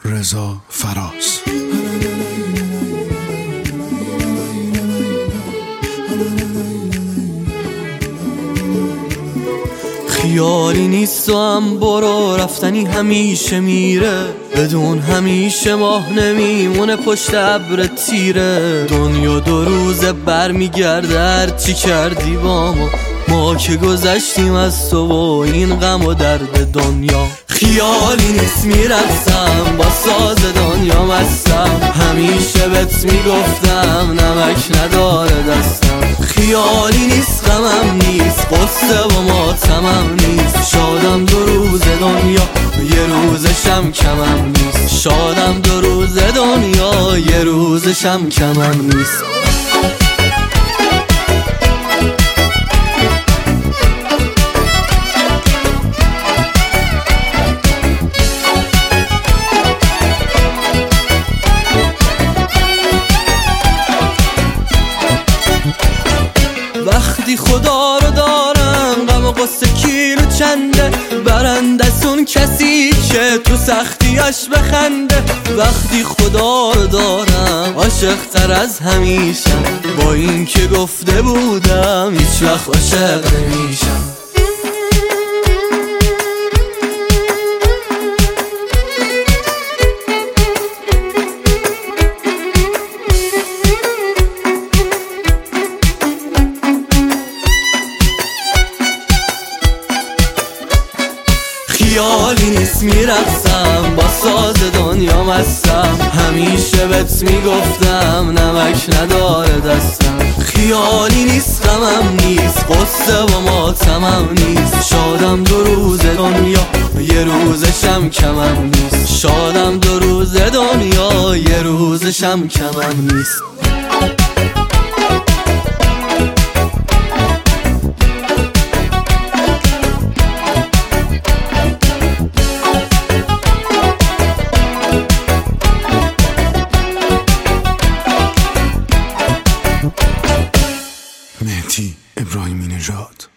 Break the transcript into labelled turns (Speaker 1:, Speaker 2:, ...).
Speaker 1: رضا فراز.
Speaker 2: خیالی نیست و هم برو، رفتنی همیشه میره، بدون همیشه ماه نمیمونه پشت ابر تیره. دنیا دو روزه بر میگرده هرچی کردی با ما که گذشتیم از تو و این غم و درد دنیا. خیالی نیست میرفتم با ساز دنیا مستم، همیشه بهت میگفتم نمک نداره دستم. خیالی نیست غمم نیست، قصه و ماتمم نیست، شادم دو روز دنیا یه روزشم کمم نیست، شادم دو روز دنیا یه روزشم کمم نیست. وقتی خدا رو دارم غم و قصه کیلو چنده، برندسون کسی که تو سختیاش بخنده. وقتی خدا رو دارم عاشق تر از همیشه، با این که گفته بودم هیچ وقت عاشق نمیشم. خیالی نیست میرفتم با ساز دنیا مستم، همیشه بهت میگفتم نمک نداره دستم. خیالی نیست غمم نیست، قصه و ماتمم نیست، شادم دو روز دنیا یه روزشم کمم نیست، شادم دو روز دنیا یه روزشم کمم نیست.
Speaker 1: مهدی ابراهیمی نژاد.